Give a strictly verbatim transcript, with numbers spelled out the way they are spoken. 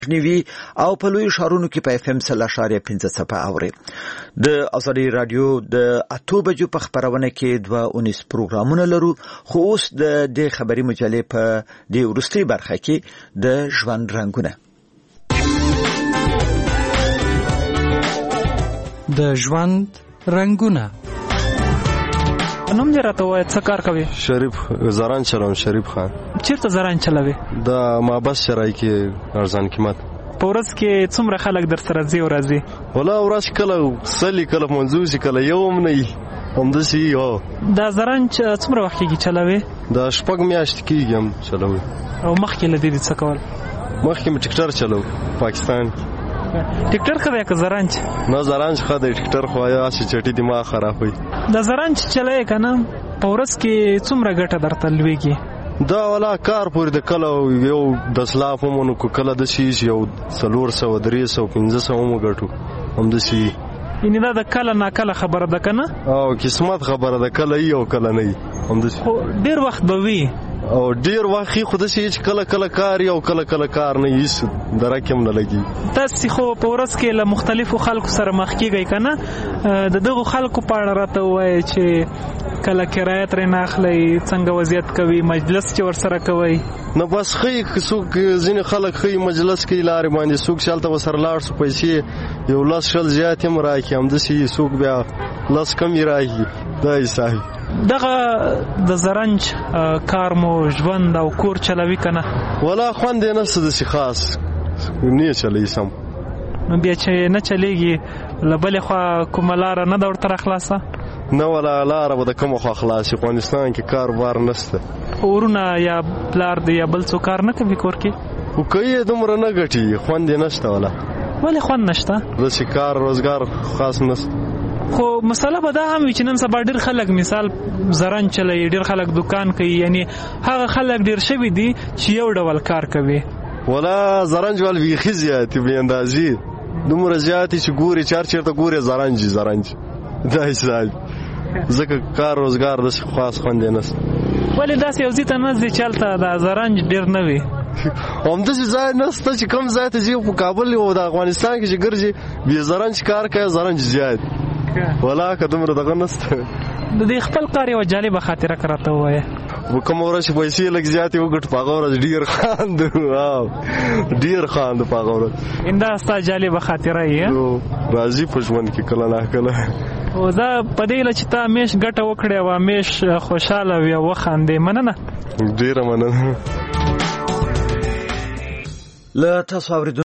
نیوي او په لوی ښارونو کې په اف ام سل اشاریه پنځه څپه اوري. د ازادي رادیو د اتو بجو په خبرونه کې دوه اونیس پروګرامونه لرو، خو اوس د دې خبري مجلې په دې ورستۍ برخه کې د ژوند رنگونه د ژوند رنگونه نوم دې راته وایه، څه کار کوي؟ شریف زران چلوم. شریف خان. چیرته زران چلوي؟ د مابس شرای کې ارزان قیمت. په ورځ کې څومره خلک در سره ځي او راځي؟ ولا ورځ کله سلی کله منځوسي کله یوم نه وي همداسې یو. دا زران څومره وخت کېږي چلوي؟ دا شپږ میاشتې کېږي هم چلوي. او مخکې له دې دې څه کول؟ مخکې مې ټکټر چلو پاکستان. ټکټر ښه دی که زرانچ؟ نه زرانچ ښه دی، ټکټر خو هسې چټي دماغ خرابوي. دا زرانچ چلوې که نه په ورځ کې څومره ګټه درته لوېږي؟ دا ولا کار پورې د کله یو دس لاف ومنو که کله داسې یو څلور سوه درې سوه پنځه سوه هم وګټو همداسې. یعنې دا د کله ناکله خبره ده که نه؟ او قسمت خبره ده، کله وي او کله نه وي همداسې. خو ډېر وخت به وي او ډیر وخت خو داسې چې کله کله کار او کله کله کار نه هیڅ درک هم نه لګي. تاسې خو په ورځ کې له مختلفو خلکو سره مخ کېږئ که نه؟ د دغو خلکو په اړه راته ووایئ چې کله کرایه ترې نه اخلئ، څنګه وضعیت کوي، مجلس چې ورسره کوئ؟ نو بس ښایي که څوک ځینې خلک ښایي مجلس کوي لارې باندې، څوک چې هلته ورسره لاړ شو پیسې یو لس شل زیات هم راکړي، همداسې څوک بیا لس کم یې راکړي. دا حساب دغه د زرنج کار مو ژوند او کور چلوي که نه؟ ولا خوند یې نشته داسې خاص نه چلوي سم. نو بیا چې نه چلیږي له بلې خوا کومه لاره نه ده ورته راخلاصه؟ نه ولا لاره به د کومه خوا خلاصي، افغانستان کې کاروبار نشته. ورونه یا پلار دی یا بل څوک کار نه کوي کور کې؟ خو کوي یې دومره نه ګټي، خوند یې نشته. ولا ولې خوند نشته؟ داسې کار روزګار خاص نشته. خو مسله به دا هم وي چې نن سبا ډېر خلک مثال زرن چلوي، ډېر خلک دکان کوي، یعنی هغه خلک ډېر شوي دي چې یو ډول کار کوي. ولا زرنج ول بیخي زیاتې بې اندازې، دومره زیاتې چې ګوري چې هر چېرته ګوري زرنج زرنج. دا حساب ځکه کار روزګار داسې خاص خوند یې نشته. ولې داسې یو ځای ته نه ځي چې هلته دا زرنج ډېر نه وي؟ همداسې ځای نشته چې کوم ځای ته ځي په کابل او د افغانستان کې چې ګرځي بې زرنج کار کوي، زرنج زیات. ولا که دومره دغه نشته. د دې خپل کار یوه جالبه خاطره که راته ووایه. کومه ورځ چې پیسې لږ زیاتې وګټو په هغه ورځ ډېر خاند ډېر خاند په هغه ورځ. دا ستا جالبه خاطره یې راځي په ژوند کې کله نه کله. او دا په دې هیله چې ته همیش ګټه وکړې او همیش خوشحاله وي او وخاندې. مننه، ډېره مننه. له تاسو اورېدونکو